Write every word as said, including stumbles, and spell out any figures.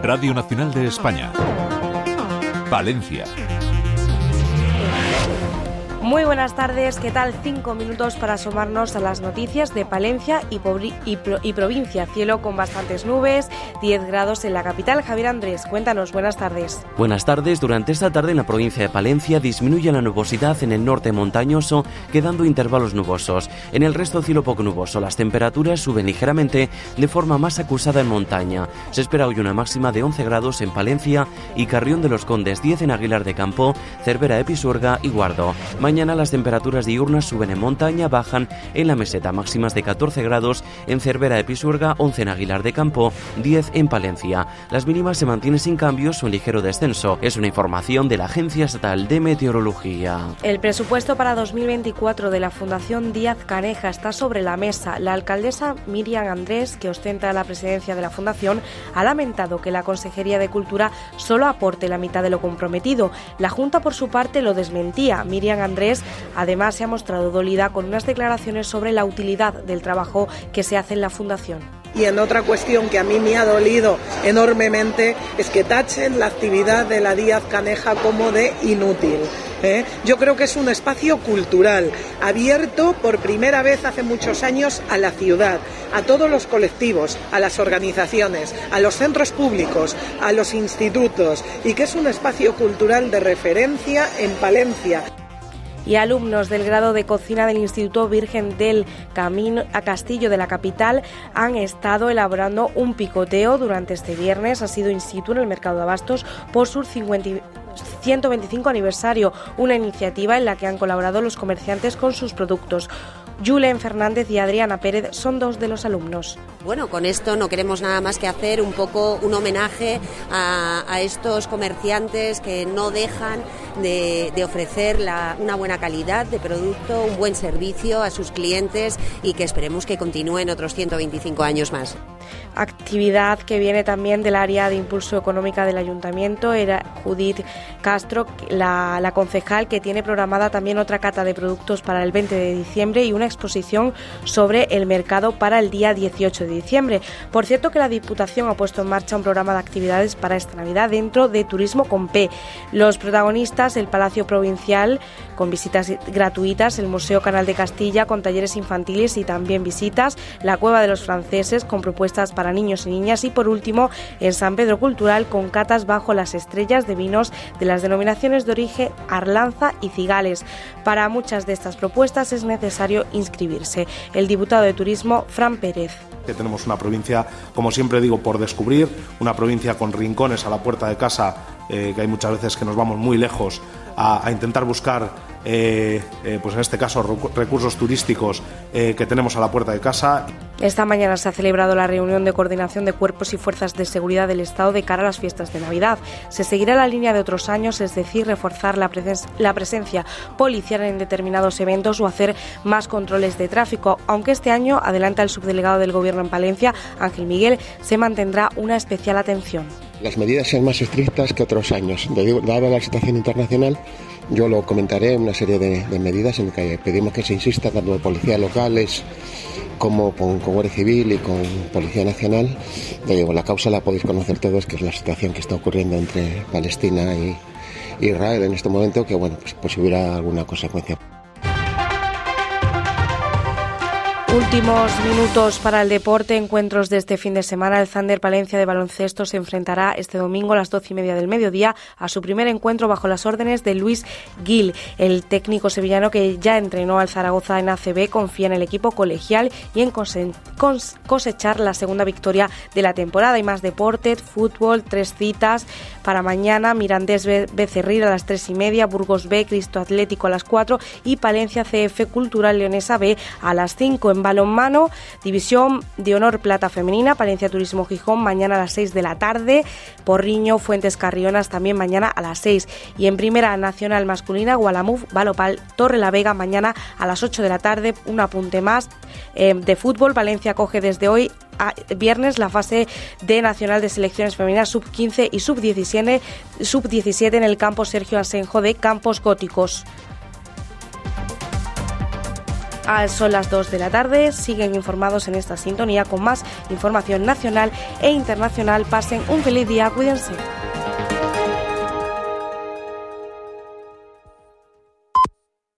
Radio Nacional de España. Palencia. Muy buenas tardes, ¿qué tal? Cinco minutos para asomarnos a las noticias de Palencia y, Pobri- y, Pro- y provincia. Cielo con bastantes nubes, diez grados en la capital. Javier Andrés, cuéntanos, buenas tardes. Buenas tardes. Durante esta tarde en la provincia de Palencia disminuye la nubosidad en el norte montañoso, quedando intervalos nubosos. En el resto cielo poco nuboso. Las temperaturas suben ligeramente de forma más acusada en montaña. Se espera hoy una máxima de once grados en Palencia y Carrión de los Condes, diez en Aguilar de Campo, Cervera de Pisuerga y Guardo. Mañana las temperaturas diurnas suben en montaña, bajan en la meseta, máximas de catorce grados en Cervera de Pisuerga, once en Aguilar de Campo, diez en Palencia. Las mínimas se mantienen sin cambios o en ligero descenso. Es una información de la Agencia Estatal de Meteorología. El presupuesto para dos mil veinticuatro de la Fundación Díaz Caneja está sobre la mesa. La alcaldesa Miriam Andrés, que ostenta la presidencia de la Fundación, ha lamentado que la Consejería de Cultura solo aporte la mitad de lo comprometido. La Junta, por su parte, lo desmentía. Miriam Andrés además se ha mostrado dolida con unas declaraciones sobre la utilidad del trabajo que se hace en la Fundación. Y en otra cuestión que a mí me ha dolido enormemente es que tachen la actividad de la Díaz Caneja como de inútil. ¿eh? Yo creo que es un espacio cultural, abierto por primera vez hace muchos años a la ciudad, a todos los colectivos, a las organizaciones, a los centros públicos, a los institutos, y que es un espacio cultural de referencia en Palencia. Y alumnos del grado de cocina del Instituto Virgen del Camino a Castillo de la capital han estado elaborando un picoteo durante este viernes. Ha sido in situ en el Mercado de Abastos por su ciento veinticinco aniversario, una iniciativa en la que han colaborado los comerciantes con sus productos. Julen Fernández y Adriana Pérez son dos de los alumnos. Bueno, con esto no queremos nada más que hacer un poco un homenaje a, a estos comerciantes que no dejan de, de ofrecer la, una buena calidad de producto, un buen servicio a sus clientes y que esperemos que continúen otros ciento veinticinco años más. Actividad que viene también del área de impulso económica del Ayuntamiento. Era Judith Castro, la, la concejal, que tiene programada también otra cata de productos para el veinte de diciembre y una exposición sobre el mercado para el día dieciocho de diciembre. Por cierto, que la Diputación ha puesto en marcha un programa de actividades para esta Navidad dentro de Turismo con P. Los protagonistas, el Palacio Provincial con visitas gratuitas, el Museo Canal de Castilla con talleres infantiles y también visitas, la Cueva de los Franceses con propuestas para niños y niñas y, por último, el San Pedro Cultural con catas bajo las estrellas de vinos de las denominaciones de origen Arlanza y Cigales. Para muchas de estas propuestas es necesario inscribirse. El diputado de Turismo, Fran Pérez. Que tenemos una provincia, como siempre digo, por descubrir, una provincia con rincones a la puerta de casa, eh, que hay muchas veces que nos vamos muy lejos a, a intentar buscar, eh, eh, pues en este caso, recursos turísticos eh, que tenemos a la puerta de casa. Esta mañana se ha celebrado la reunión de coordinación de cuerpos y fuerzas de seguridad del Estado de cara a las fiestas de Navidad. Se seguirá la línea de otros años, es decir, reforzar la, presen- la presencia policial en determinados eventos o hacer más controles de tráfico, aunque este año, adelanta el subdelegado del Gobierno en Palencia, Ángel Miguel, se mantendrá una especial atención. Las medidas sean más estrictas que otros años. Dada la situación internacional, yo lo comentaré, una serie de, de medidas en que pedimos que se insista tanto de policías locales como con, con Guardia Civil y con Policía Nacional. Ya digo, la causa la podéis conocer todos, que es la situación que está ocurriendo entre Palestina y Israel en este momento, que bueno, pues, pues hubiera alguna consecuencia. Últimos minutos para el deporte, encuentros de este fin de semana. El Thander Palencia de baloncesto se enfrentará este domingo a las doce y media del mediodía a su primer encuentro bajo las órdenes de Luis Gil. El técnico sevillano, que ya entrenó al Zaragoza en A C B, confía en el equipo colegial y en cosechar la segunda victoria de la temporada. Y más deporte, fútbol, tres citas para mañana: Mirandés Becerril a las tres y media, Burgos B, Cristo Atlético a las cuatro y Palencia C F Cultural Leonesa B a las cinco. En balonmano, División de Honor Plata Femenina, Palencia Turismo Gijón mañana a las seis de la tarde, Porriño Fuentes Carrionas también mañana a las seis. Y en Primera Nacional Masculina, Gualamuf Valopal Torre la Vega mañana a las ocho de la tarde. Un apunte más eh, de fútbol: Valencia coge desde hoy a viernes la fase de Nacional de Selecciones Femeninas sub quince y sub diecisiete, sub diecisiete en el campo Sergio Asenjo de Campos Góticos. Ah, son las dos de la tarde, siguen informados en esta sintonía con más información nacional e internacional. Pasen un feliz día, cuídense.